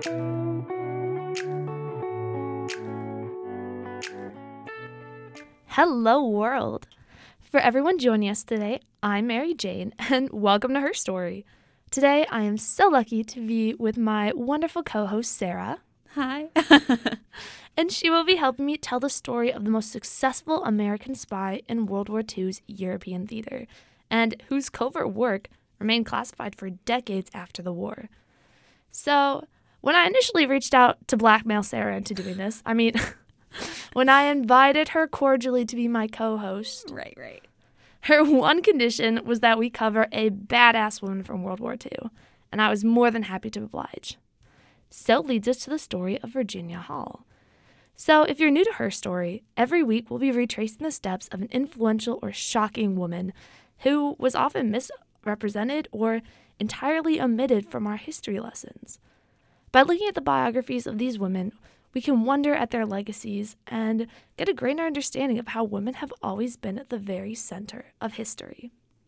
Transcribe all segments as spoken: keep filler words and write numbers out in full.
Hello, world. For everyone joining us today, I'm Mary Jane, and welcome to Her Story. Today, I am so lucky to be with my wonderful co-host, Sarah. Hi. And she will be helping me tell the story of the most successful American spy in World War Two's European theater, and whose covert work remained classified for decades after the war. So, when I initially reached out to blackmail Sarah into doing this, I mean, when I invited her cordially to be my co-host, Right, right. her one condition was that we cover a badass woman from World War Two, and I was more than happy to oblige. So leads us to the story of Virginia Hall. So if you're new to Her Story, every week we'll be retracing the steps of an influential or shocking woman who was often misrepresented or entirely omitted from our history lessons. By looking at the biographies of these women, we can wonder at their legacies and get a greater understanding of how women have always been at the very center of history.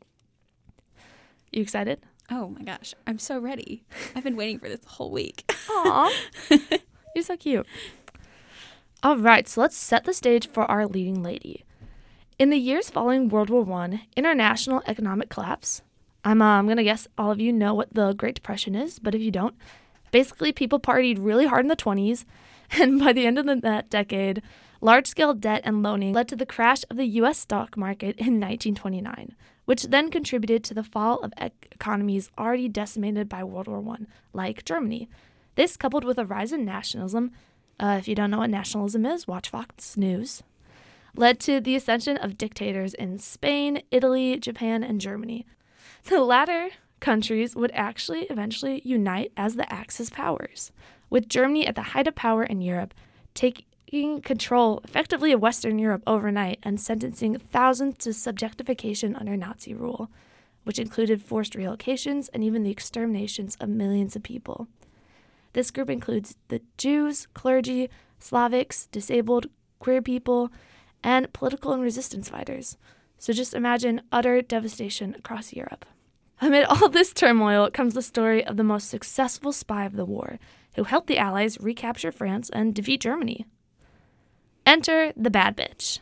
You excited? Oh my gosh, I'm so ready. I've been waiting for this the whole week. Aw, you're so cute. All right, so let's set the stage for our leading lady. In the years following World War One, international economic collapse. I'm, uh, I'm going to guess all of you know what the Great Depression is, but if you don't, basically people partied really hard in the twenties, and by the end of the, that decade, large-scale debt and loaning led to the crash of the U S stock market in nineteen twenty-nine, which then contributed to the fall of ec- economies already decimated by World War One, like Germany. This, coupled with a rise in nationalism, uh, if you don't know what nationalism is, watch Fox News, led to the ascension of dictators in Spain, Italy, Japan, and Germany. The latter countries would actually eventually unite as the Axis powers, with Germany at the height of power in Europe, taking control effectively of Western Europe overnight and sentencing thousands to subjectification under Nazi rule, which included forced relocations and even the exterminations of millions of people. This group includes the Jews, clergy, Slavics, disabled, queer people, and political and resistance fighters. So just imagine utter devastation across Europe. Amid all this turmoil comes the story of the most successful spy of the war, who helped the Allies recapture France and defeat Germany. Enter the bad bitch.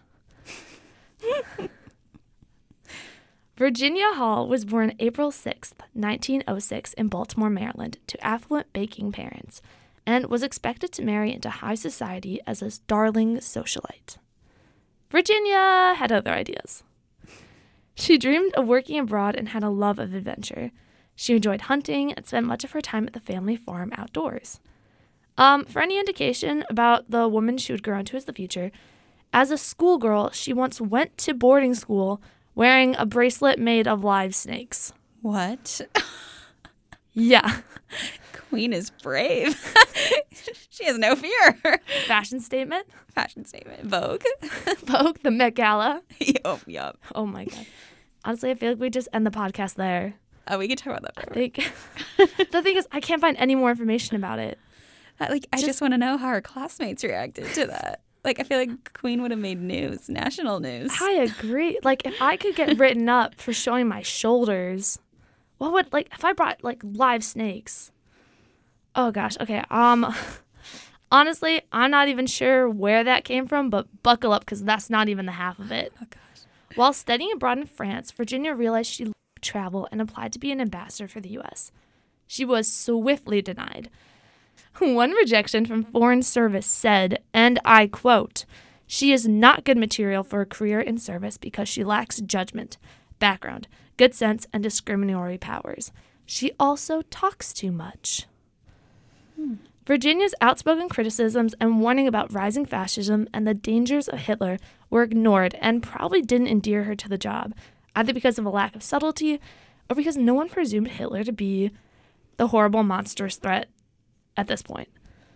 Virginia Hall was born April sixth, nineteen oh six in Baltimore, Maryland, to affluent baking parents, and was expected to marry into high society as a darling socialite. Virginia had other ideas. She dreamed of working abroad and had a love of adventure. She enjoyed hunting and spent much of her time at the family farm outdoors. Um, for any indication about the woman she would grow into as the future, as a schoolgirl, she once went to boarding school wearing a bracelet made of live snakes. What? Yeah. Queen is brave. She has no fear. Fashion statement. Fashion statement. Vogue. Vogue, the Met Gala. Yup, yup. Oh my God. Honestly, I feel like we just end the podcast there. Oh, we could talk about that I forever. think the thing is, I can't find any more information about it. Uh, like, I Just- just want to know how her classmates reacted to that. Like, I feel like Queen would have made news, national news. I agree. Like, if I could get written up for showing my shoulders, what would, like, if I brought, like, live snakes? Oh, gosh. Okay. Um, honestly, I'm not even sure where that came from, but buckle up because that's not even the half of it. Oh, gosh. While studying abroad in France, Virginia realized she loved travel and applied to be an ambassador for the U S. She was swiftly denied. One rejection from Foreign Service said, and I quote, "She is not good material for a career in service because she lacks judgment, background, good sense, and discriminatory powers. She also talks too much." Hmm. Virginia's outspoken criticisms and warning about rising fascism and the dangers of Hitler were ignored and probably didn't endear her to the job, either because of a lack of subtlety or because no one presumed Hitler to be the horrible, monstrous threat at this point.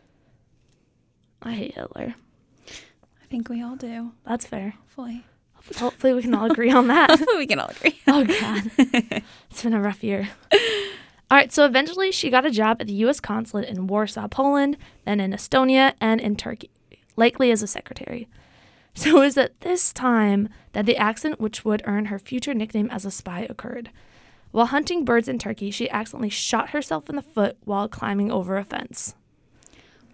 I hate Hitler. I think we all do. That's fair. Hopefully. Hopefully we can all agree on that. Hopefully we can all agree. Oh, God. It's been a rough year. All right, so eventually she got a job at the U S consulate in Warsaw, Poland, then in Estonia, and in Turkey, likely as a secretary. So it was at this time that the accident which would earn her future nickname as a spy occurred. While hunting birds in Turkey, she accidentally shot herself in the foot while climbing over a fence.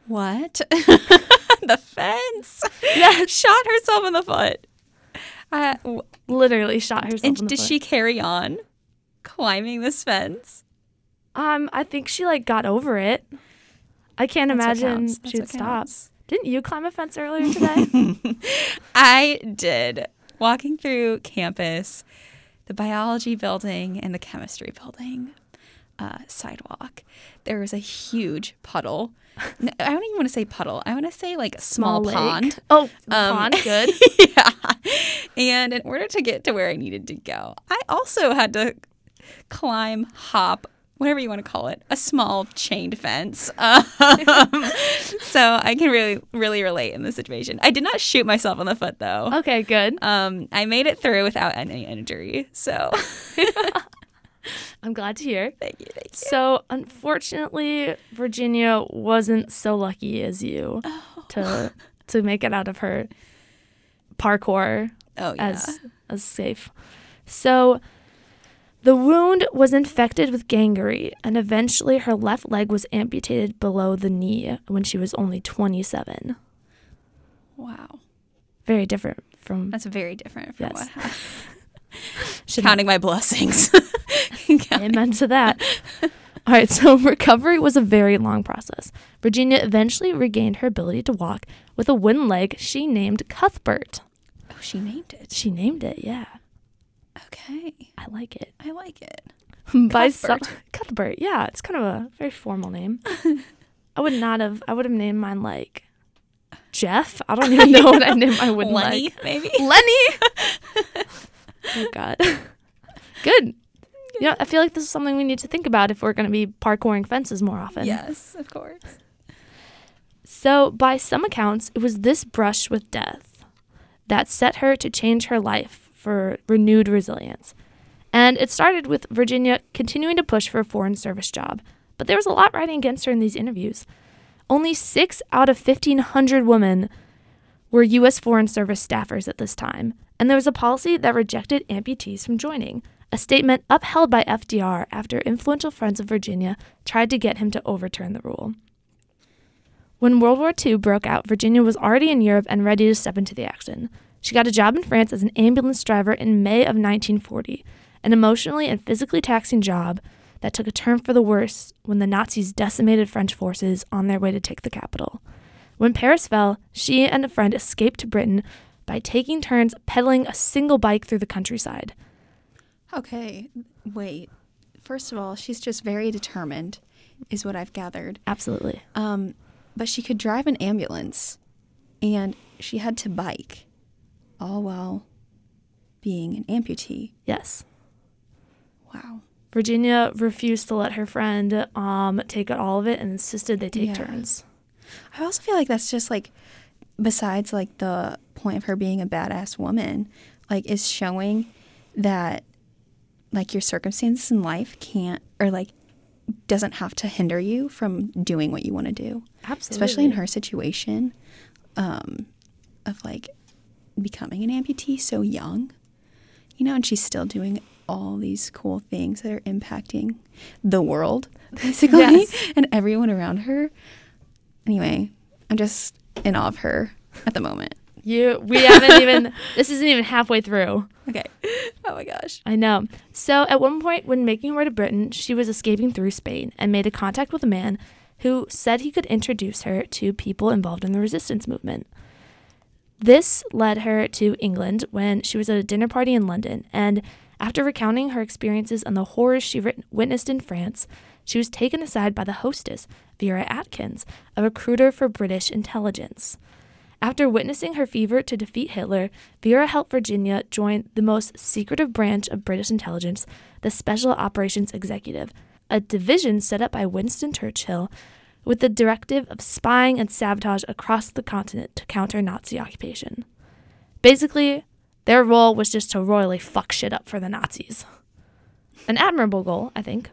What? The fence? Yeah. Shot herself in the foot. Uh, w- Literally shot herself and in the did foot. she carry on climbing this fence? Um, I think she like got over it. I can't That's what imagine counts. That's she'd what stop. counts. Didn't you climb a fence earlier today? I did. Walking through campus, the biology building and the chemistry building uh, sidewalk, there was a huge puddle. No, I don't even want to say puddle. I want to say like a small, Small lake. pond. Oh, Um, pond, good. Yeah. And in order to get to where I needed to go, I also had to climb, hop, whatever you want to call it, a small chained fence. Um, so I can really, really relate in this situation. I did not shoot myself in the foot, though. Okay, good. Um, I made it through without any injury. So I'm glad to hear. thank you, thank you. So, unfortunately, Virginia wasn't so lucky as you Oh. to to make it out of her parkour Oh, yeah. as as safe. So, the wound was infected with gangrene, and eventually her left leg was amputated below the knee when she was only twenty-seven. Wow. Very different from That's very different from Yes. what happened. should Counting my blessings. Amen to that. All right, so recovery was a very long process. Virginia eventually regained her ability to walk with a wooden leg she named Cuthbert. Oh, she named it. She named it, yeah. Okay. I like it. I like it. By some, Cuthbert. Cuthbert, yeah, it's kind of a very formal name. I would not have, I would have named mine like Jeff. I don't even know what I named my wooden Lenny, leg. maybe? Lenny! Oh, God. Good. You know, I feel like this is something we need to think about if we're going to be parkouring fences more often. Yes, of course. So, by some accounts, it was this brush with death that set her to change her life for renewed resilience. And it started with Virginia continuing to push for a foreign service job. But there was a lot riding against her in these interviews. Only six out of fifteen hundred women were U S Foreign Service staffers at this time. And there was a policy that rejected amputees from joining, a statement upheld by F D R after influential friends of Virginia tried to get him to overturn the rule. When World War Two broke out, Virginia was already in Europe and ready to step into the action. She got a job in France as an ambulance driver in May of nineteen forty, an emotionally and physically taxing job that took a turn for the worse when the Nazis decimated French forces on their way to take the capital. When Paris fell, she and a friend escaped to Britain by taking turns pedaling a single bike through the countryside. Okay, wait. First of all, she's just very determined, is what I've gathered. Absolutely. Um, but she could drive an ambulance, and she had to bike, all while being an amputee. Yes. Wow. Virginia refused to let her friend um, take all of it and insisted they take Yeah. turns. I also feel like that's just like, besides like the point of her being a badass woman, like is showing that like your circumstances in life can't, or like doesn't have to hinder you from doing what you want to do. Absolutely. Especially in her situation um, of like becoming an amputee so young, you know, and she's still doing all these cool things that are impacting the world, basically, Yes. and everyone around her. Anyway, I'm just in awe of her at the moment. You, we haven't even, this isn't even halfway through. Okay. Oh my gosh. I know. So at one point when making her way to Britain, she was escaping through Spain and made a contact with a man who said he could introduce her to people involved in the resistance movement. This led her to England when she was at a dinner party in London, and after recounting her experiences and the horrors she writ- witnessed in France, she was taken aside by the hostess, Vera Atkins, a recruiter for British intelligence. After witnessing her fever to defeat Hitler, Vera helped Virginia join the most secretive branch of British intelligence, the Special Operations Executive, a division set up by Winston Churchill with the directive of spying and sabotage across the continent to counter Nazi occupation. Basically, their role was just to royally fuck shit up for the Nazis. An admirable goal, I think.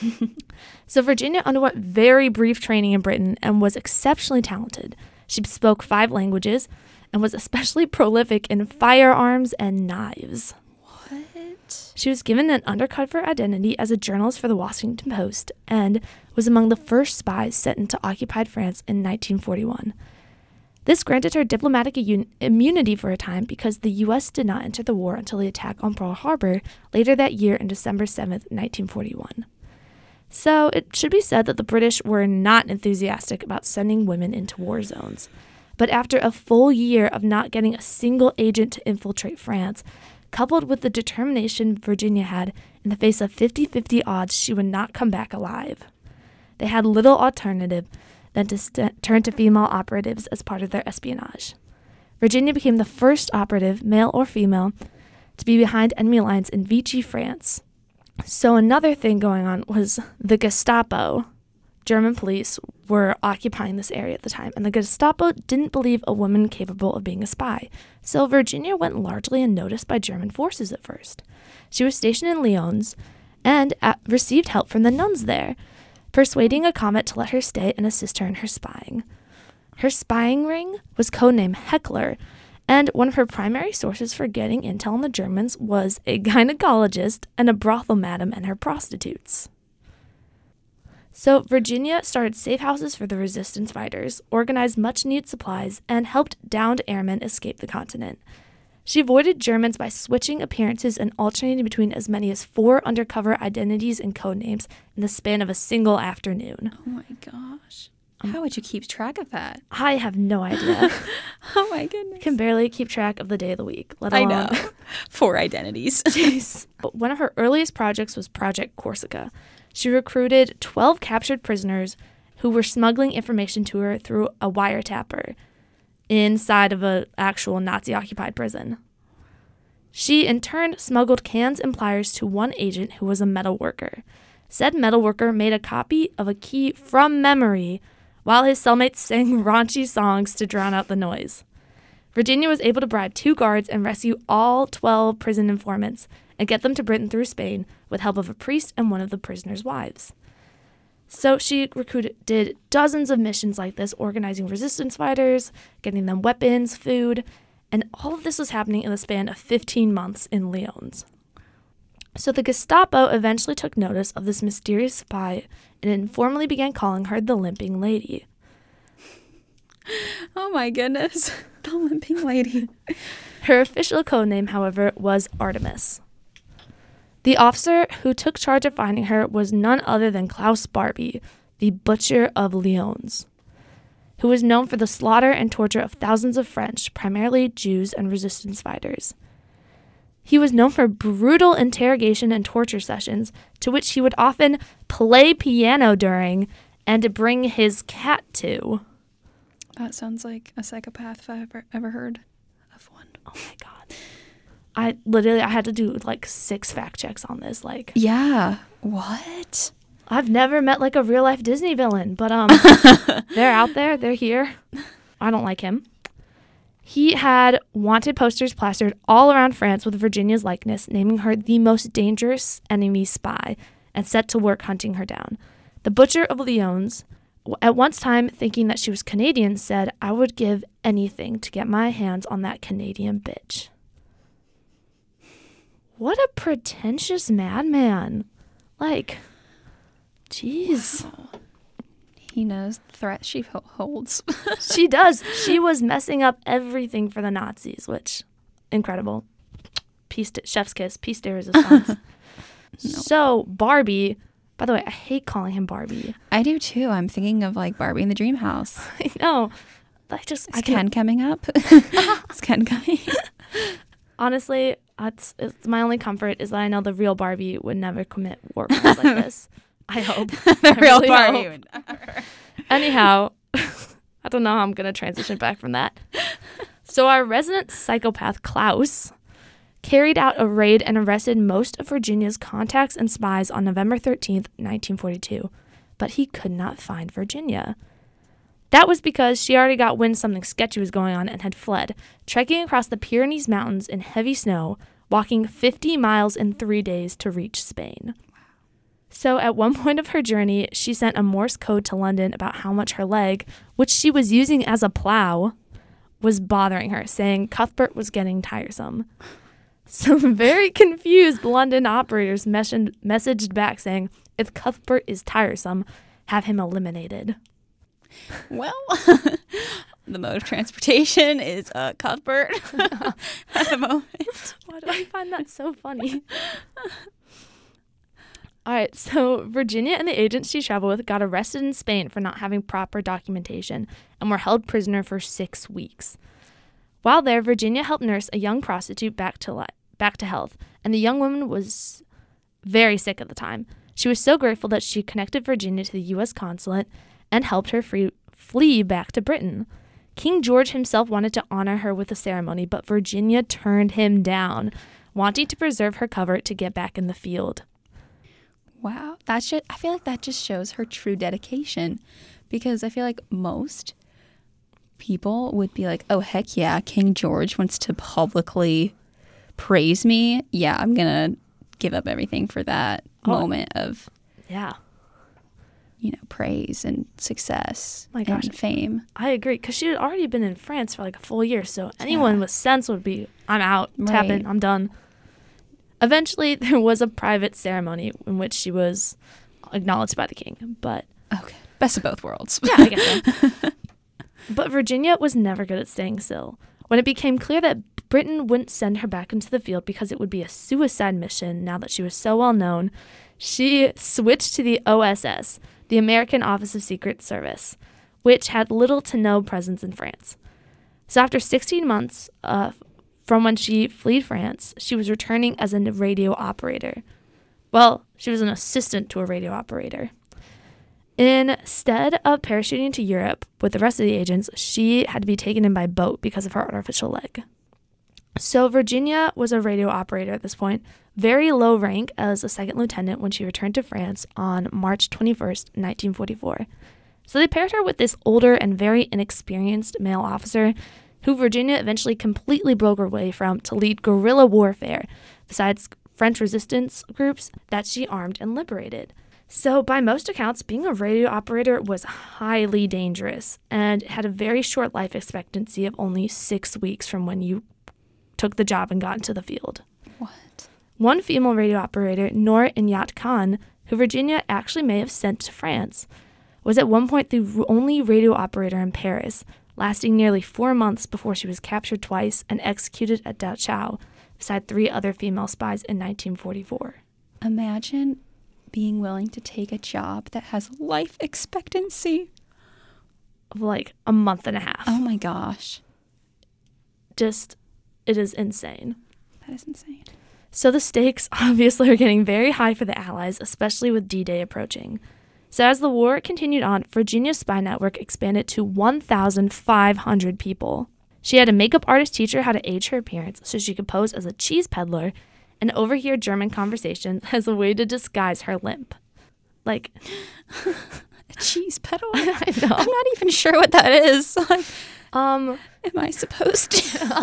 So Virginia underwent very brief training in Britain and was exceptionally talented. She spoke five languages and was especially prolific in firearms and knives. What? What? She was given an undercover identity as a journalist for the Washington Post and was among the first spies sent into occupied France in nineteen forty-one. This granted her diplomatic un- immunity for a time because the U S did not enter the war until the attack on Pearl Harbor later that year on December seventh, nineteen forty-one. So it should be said that the British were not enthusiastic about sending women into war zones. But after a full year of not getting a single agent to infiltrate France, coupled with the determination Virginia had in the face of fifty-fifty odds she would not come back alive, they had little alternative than to st- turn to female operatives as part of their espionage. Virginia became the first operative, male or female, to be behind enemy lines in Vichy, France. So another thing going on was the Gestapo, German police, were occupying this area at the time, and the Gestapo didn't believe a woman capable of being a spy. So Virginia went largely unnoticed by German forces at first. She was stationed in Lyons and at, received help from the nuns there, persuading a convent to let her stay and assist her in her spying. Her spying ring was codenamed Heckler, and one of her primary sources for getting intel on the Germans was a gynecologist and a brothel madam and her prostitutes. So Virginia started safe houses for the resistance fighters, organized much-needed supplies, and helped downed airmen escape the continent. She avoided Germans by switching appearances and alternating between as many as four undercover identities and codenames in the span of a single afternoon. Oh my gosh. How would you keep track of that? I have no idea. Oh my goodness. Can barely keep track of the day of the week, let alone... I know. Four identities. Jeez. But one of her earliest projects was Project Corsica. She recruited twelve captured prisoners who were smuggling information to her through a wiretapper inside of an actual Nazi-occupied prison. She, in turn, smuggled cans and pliers to one agent who was a metal worker. Said metal worker made a copy of a key from memory while his cellmates sang raunchy songs to drown out the noise. Virginia was able to bribe two guards and rescue all twelve prison informants and get them to Britain through Spain with help of a priest and one of the prisoners' wives. So she recruited did dozens of missions like this, organizing resistance fighters, getting them weapons, food, and all of this was happening in the span of fifteen months in Lyons. So the Gestapo eventually took notice of this mysterious spy and informally began calling her the Limping Lady. Oh my goodness, the Limping Lady. Her official codename, however, was Artemis. The officer who took charge of finding her was none other than Klaus Barbie, the Butcher of Lyons, who was known for the slaughter and torture of thousands of French, primarily Jews and resistance fighters. He was known for brutal interrogation and torture sessions, to which he would often play piano during and to bring his cat to. That sounds like a psychopath if I've ever, ever heard of one. Oh my God. I literally, I had to do like six fact checks on this. Like, yeah. What? I've never met like a real life Disney villain, but um, they're out there. They're here. I don't like him. He had wanted posters plastered all around France with Virginia's likeness, naming her the most dangerous enemy spy, and set to work hunting her down. The Butcher of Lyons, at one time thinking that she was Canadian, said, "I would give anything to get my hands on that Canadian bitch." What a pretentious madman. Like, jeez. Wow. He knows the threat she ho- holds. She does. She was messing up everything for the Nazis, which, incredible. Peace to, chef's kiss. Peace de resistance. No. So, Barbie, by the way, I hate calling him Barbie. I do too. I'm thinking of like Barbie in the Dream House. I know. I just, Is I Ken can't. coming up? Is Ken coming? Honestly, that's it's my only comfort is that I know the real Barbie would never commit war crimes like this. I hope. The I real really Barbie. hope. Would never. Anyhow, I don't know how I'm going to transition back from that. So our resident psychopath, Klaus, carried out a raid and arrested most of Virginia's contacts and spies on November thirteenth, nineteen forty-two, but he could not find Virginia. That was because she already got wind something sketchy was going on and had fled, trekking across the Pyrenees Mountains in heavy snow, walking fifty miles in three days to reach Spain. So at one point of her journey, she sent a Morse code to London about how much her leg, which she was using as a plow, was bothering her, saying Cuthbert was getting tiresome. Some very confused London operators mes- messaged back saying, if Cuthbert is tiresome, have him eliminated. Well, the mode of transportation is uh, Cuthbert at the moment. Why do I find that so funny? All right, so Virginia and the agents she traveled with got arrested in Spain for not having proper documentation and were held prisoner for six weeks. While there, Virginia helped nurse a young prostitute back to li- back to health, and the young woman was very sick at the time. She was so grateful that she connected Virginia to the U S consulate and helped her free- flee back to Britain. King George himself wanted to honor her with a ceremony, but Virginia turned him down, wanting to preserve her cover to get back in the field. Wow. That should, I feel like that just shows her true dedication, because I feel like most people would be like, oh, heck yeah, King George wants to publicly praise me. Yeah, I'm going to give up everything for that oh, moment of, yeah, you know, praise and success My gosh. and fame. I agree, because she had already been in France for like a full year, so anyone yeah. with sense would be, I'm out, right. tap in, I'm done. Eventually, there was a private ceremony in which she was acknowledged by the king, but... Okay, best of both worlds. Yeah, I guess so. But Virginia was never good at staying still. When it became clear that Britain wouldn't send her back into the field because it would be a suicide mission now that she was so well known, she switched to the O S S, the American Office of Secret Service, which had little to no presence in France. So after sixteen months uh, from when she fled France, she was returning as a radio operator. Well, she was an assistant to a radio operator. Instead of parachuting to Europe with the rest of the agents, she had to be taken in by boat because of her artificial leg. So Virginia was a radio operator at this point, very low rank as a second lieutenant when she returned to France on March twenty-first, nineteen forty-four. So they paired her with this older and very inexperienced male officer who Virginia eventually completely broke away from to lead guerrilla warfare, besides French resistance groups that she armed and liberated. So by most accounts, being a radio operator was highly dangerous and had a very short life expectancy of only six weeks from when you took the job and got into the field. What? One female radio operator, Noor Inayat Khan, who Virginia actually may have sent to France, was at one point the only radio operator in Paris, lasting nearly four months before she was captured twice and executed at Dachau, beside three other female spies in nineteen forty-four. Imagine being willing to take a job that has life expectancy of like a month and a half. Oh my gosh. Just, it is insane. That is insane. So the stakes obviously are getting very high for the Allies, especially with D-Day approaching. So as the war continued on, Virginia's spy network expanded to one thousand five hundred people. She had a makeup artist teach her how to age her appearance so she could pose as a cheese peddler and overhear German conversations as a way to disguise her limp. Like, a cheese peddler? I know. I'm not even sure what that is. Like, um, am I supposed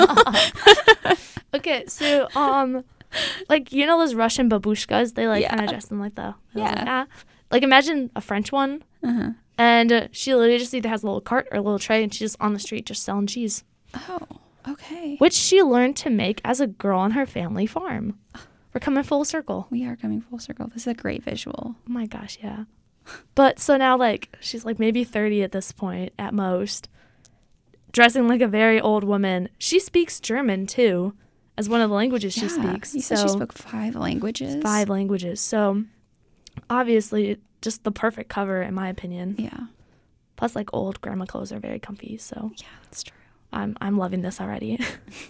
to? Okay, so, um, like, you know those Russian babushkas? They, like, Yeah. kind of dress them like the... Yeah. Like, ah. Like, imagine a French one, Uh-huh. and uh, she literally just either has a little cart or a little tray, and she's just on the street just selling cheese. Oh, okay. Which she learned to make as a girl on her family farm. We're coming full circle. We are coming full circle. This is a great visual. Oh my gosh, yeah. But so now, like, she's like maybe thirty at this point at most, dressing like a very old woman. She speaks German too, as one of the languages Yeah. she speaks. You so said she spoke five languages? five languages. So obviously, just the perfect cover, in my opinion. Yeah. Plus, like, old grandma clothes are very comfy. So Yeah, that's true. I'm I'm loving this already.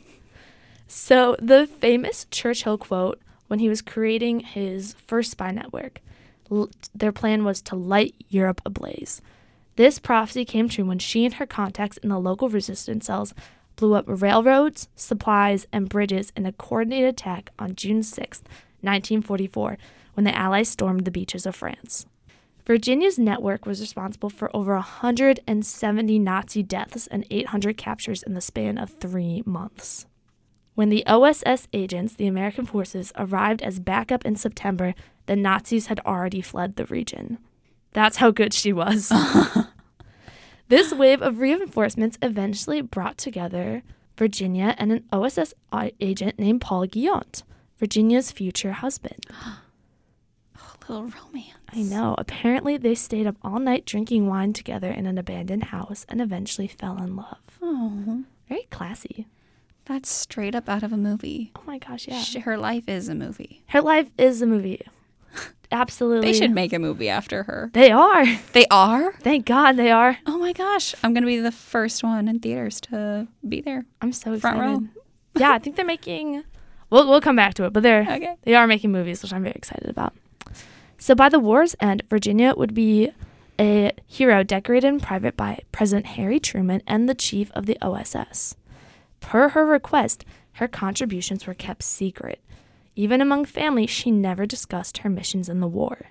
So the famous Churchill quote when he was creating his first spy network, l- their plan was to light Europe ablaze. This prophecy came true when she and her contacts in the local resistance cells blew up railroads, supplies, and bridges in a coordinated attack on June sixth, nineteen forty-four, when the Allies stormed the beaches of France. Virginia's network was responsible for over one hundred seventy Nazi deaths and eight hundred captures in the span of three months. When the O S S agents, the American forces, arrived as backup in September, the Nazis had already fled the region. That's how good she was. This wave of reinforcements eventually brought together Virginia and an O S S agent named Paul Guillaume, Virginia's future husband. Oh, a little romance. I know. Apparently, they stayed up all night drinking wine together in an abandoned house and eventually fell in love. Oh, Very classy. that's straight up out of a movie. Oh my gosh, yeah. Sh- Her life is a movie. Her life is a movie. Absolutely. They should make a movie after her. They are. They are? Thank God they are. Oh my gosh. I'm going to be the first one in theaters to be there. I'm so Front excited. row. Yeah, I think they're making... We'll, we'll come back to it, but they're, Okay. they are making movies, which I'm very excited about. So by the war's end, Virginia would be a hero decorated in private by President Harry Truman and the chief of the O S S. Per her request, her contributions were kept secret. Even among family, she never discussed her missions in the war.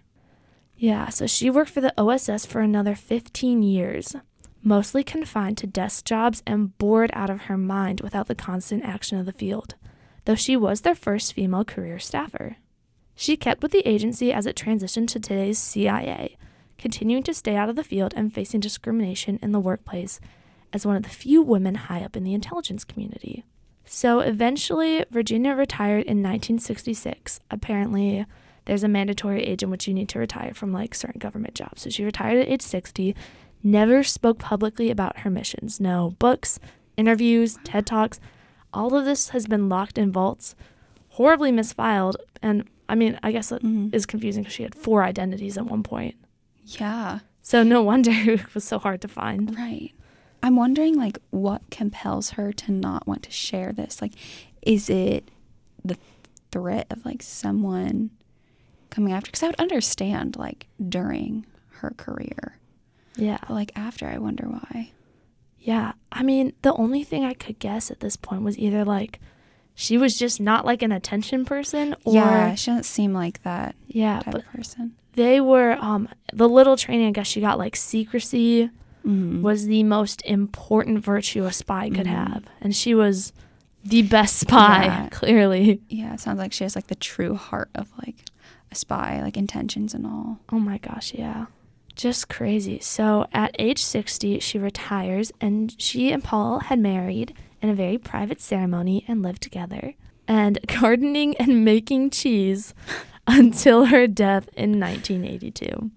Yeah, so she worked for the O S S for another fifteen years, mostly confined to desk jobs and bored out of her mind without the constant action of the field, though she was their first female career staffer. She kept with the agency as it transitioned to today's C I A, continuing to stay out of the field and facing discrimination in the workplace as one of the few women high up in the intelligence community. So eventually, Virginia retired in nineteen sixty-six. Apparently, there's a mandatory age in which you need to retire from like certain government jobs. So she retired at age sixty, never spoke publicly about her missions. No books, interviews, TED Talks. All of this has been locked in vaults, horribly misfiled, and I mean, I guess it Mhm. is confusing because she had four identities at one point. Yeah. So no wonder it was so hard to find. Right. I'm wondering, like, what compels her to not want to share this? Like, is it the threat of, like, someone coming after? Because I would understand, like, during her career. Yeah. But, like, after, I wonder why. Yeah. I mean, the only thing I could guess at this point was either, like, she was just not, like, an attention person or... Yeah, she doesn't seem like that Yeah, type but of person. they were... um the little training, I guess she got, like, secrecy Mm-hmm. was the most important virtue a spy could Mhm. have. And she was the best spy, Yeah. clearly. Yeah, it sounds like she has, like, the true heart of, like, a spy, like, intentions and all. Oh my gosh, yeah. Just crazy. So at age sixty, she retires, and she and Paul had married in a very private ceremony and lived together. And gardening and making cheese until her death in nineteen eighty-two.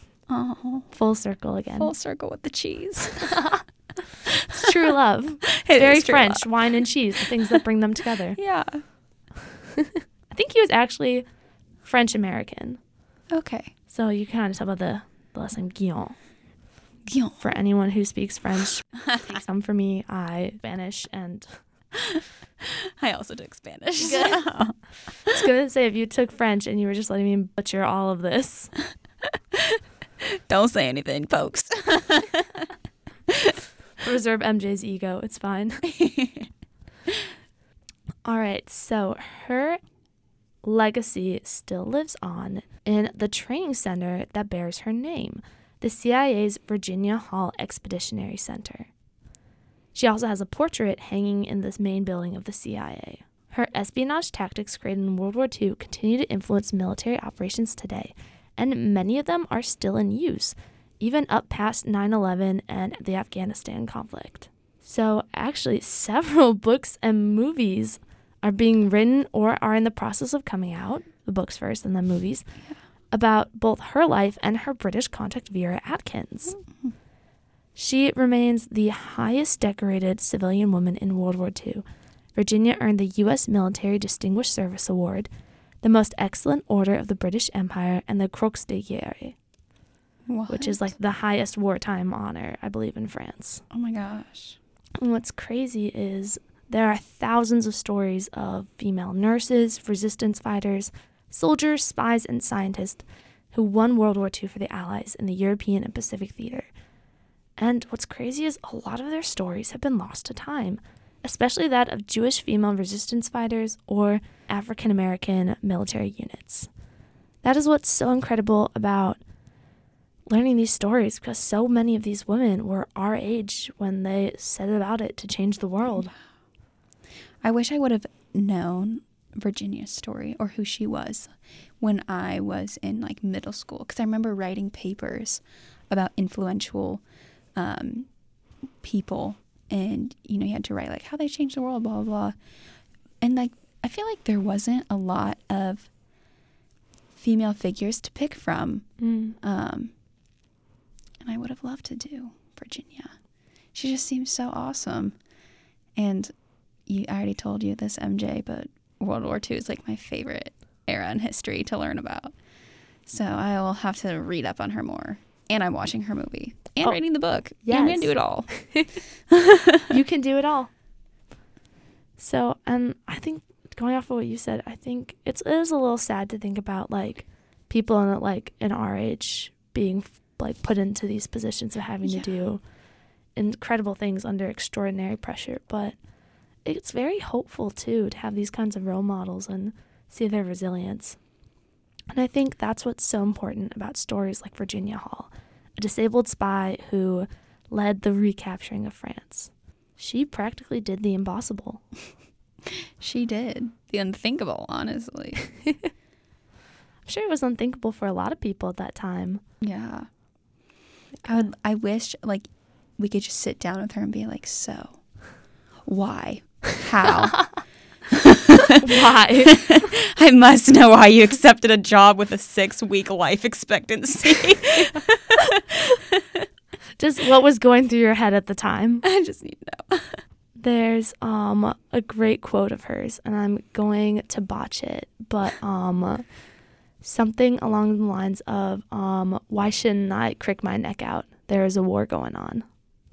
Oh, Full circle again. full circle with the cheese. It's true love. It's It very is true French, wine and cheese, the things that bring them together. Yeah. I think he was actually French-American. Okay. So you kind of tell about the, the last name Guillaume. Guillaume. For anyone who speaks French, take some for me. I Spanish, and I also took Spanish. Good. I was going to say, if you took French and you were just letting me butcher all of this. Don't say anything, folks. Reserve M J's ego. It's fine. All right. So her legacy still lives on in the training center that bears her name, the C I A's Virginia Hall Expeditionary Center. She also has a portrait hanging in this main building of the C I A. Her espionage tactics created in World War Two continue to influence military operations today, and many of them are still in use, even up past nine eleven and the Afghanistan conflict. So actually, several books and movies are being written or are in the process of coming out, the books first and then movies, Yeah. about both her life and her British contact Vera Atkins. Mm-hmm. She remains the highest decorated civilian woman in World War Two. Virginia earned the U S Military Distinguished Service Award, the Most Excellent Order of the British Empire, and the Croix de Guerre, which is like the highest wartime honor, I believe, in France. Oh my gosh. And what's crazy is there are thousands of stories of female nurses, resistance fighters, soldiers, spies, and scientists who won World War Two for the Allies in the European and Pacific theater. And what's crazy is a lot of their stories have been lost to time, especially that of Jewish female resistance fighters or African American military units. That is what's so incredible about learning these stories, because so many of these women were our age when they set about it to change the world. I wish I would have known Virginia's story or who she was when I was in like middle school, because I remember writing papers about influential um, people and, you know, you had to write, like, how they changed the world, blah, blah, blah. And, like, I feel like there wasn't a lot of female figures to pick from. Mm. Um, and I would have loved to do Virginia. She just seems so awesome. And you, I already told you this, M J, but World War Two is like my favorite era in history to learn about. So I will have to read up on her more. And I'm watching her movie and Oh, reading the book. yes. Yeah, I'm going to do it all. You can do it all. So, and I think going off of what you said, I think it's, it is a little sad to think about, like, people in, like, in our age being, like, put into these positions of having Yeah. to do incredible things under extraordinary pressure. But it's very hopeful, too, to have these kinds of role models and see their resilience. And I think that's what's so important about stories like Virginia Hall, a disabled spy who led the recapturing of France. She practically did the impossible. She did. The unthinkable, honestly. I'm sure it was unthinkable for a lot of people at that time. Yeah. I would. I wish, like, we could just sit down with her and be like, so, why? How? Why? I must know why you accepted a job with a six-week life expectancy. Just what was going through your head at the time. I just need to know. There's um a great quote of hers, and I'm going to botch it, but um something along the lines of um why shouldn't I crick my neck out? There is a war going on.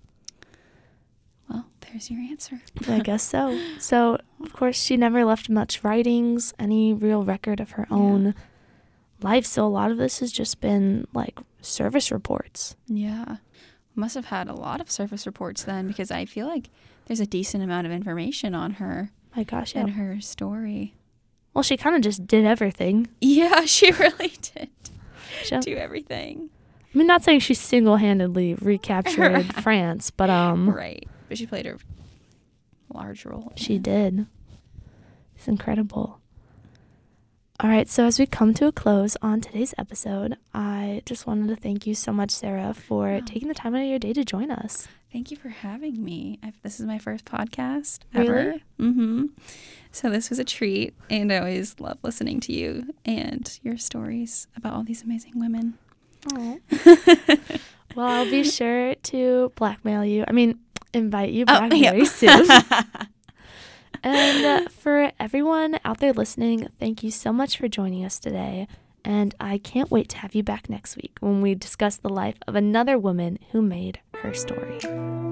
Well, there's your answer. I guess so. So, of course, she never left much writings, any real record of her own Yeah. life. So a lot of this has just been like service reports. Yeah. Must have had a lot of service reports then, because I feel like there's a decent amount of information on her My gosh, yeah. and her story. Well, she kind of just did everything. Yeah, she really did She, do everything. I mean, not saying she single-handedly recaptured France, but um, Right. But she played a large role. in she it. did. It's incredible. All right, so as we come to a close on today's episode, I just wanted to thank you so much, Sarah, for Yeah. taking the time out of your day to join us. Thank you for having me. I've, this is my first podcast Really? ever. Mm-hmm. So this was a treat, and I always love listening to you and your stories about all these amazing women. Oh. Well, I'll be sure to blackmail you. I mean, invite you Oh, back yeah. very soon. And uh, for everyone out there listening, thank you so much for joining us today. And I can't wait to have you back next week when we discuss the life of another woman who made her story.